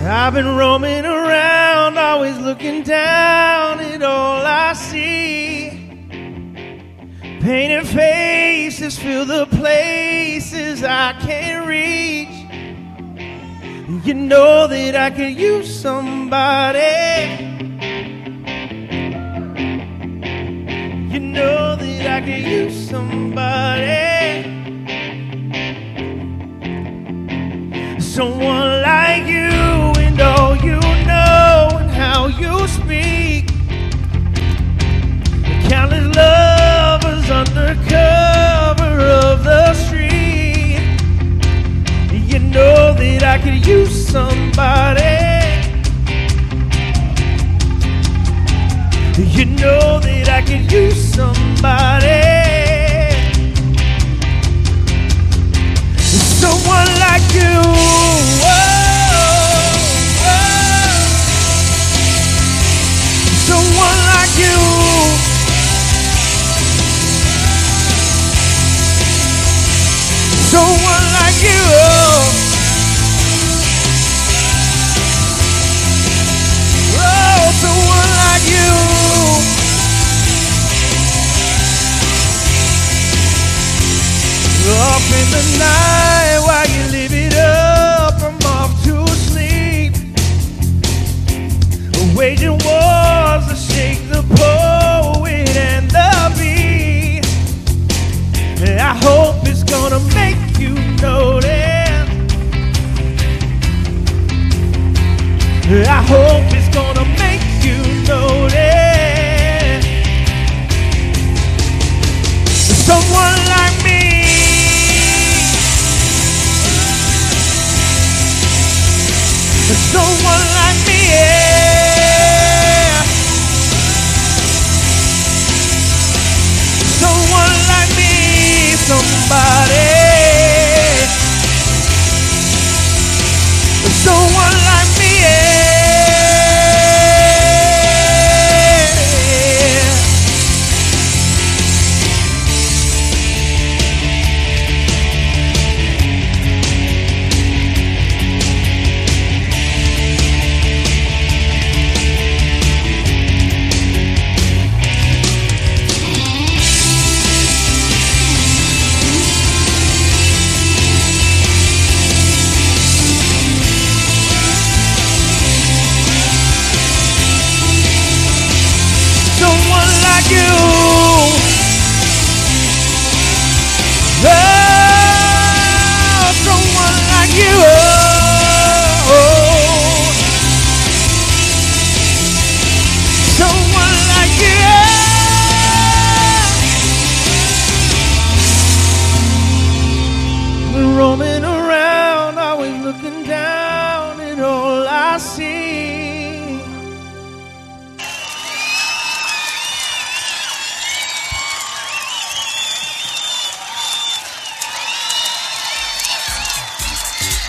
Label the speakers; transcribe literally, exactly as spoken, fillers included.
Speaker 1: I've been roaming around, always looking down at all I see. Painted faces fill the places I can't reach. You know that I could use somebody. You know that I could use somebody. Someone like you and all you know and how you speak. Countless lovers under cover of the street. You know that I could use somebody. You know that I could use somebody. Someone like you. Oh, oh. Someone like you. Someone like you. Oh, someone like you. Up in the night while you live it up, I'm off to sleep, waging wars to shake the poet and the bee. I hope it's gonna make you notice. I hope it's gonna make you notice. Someone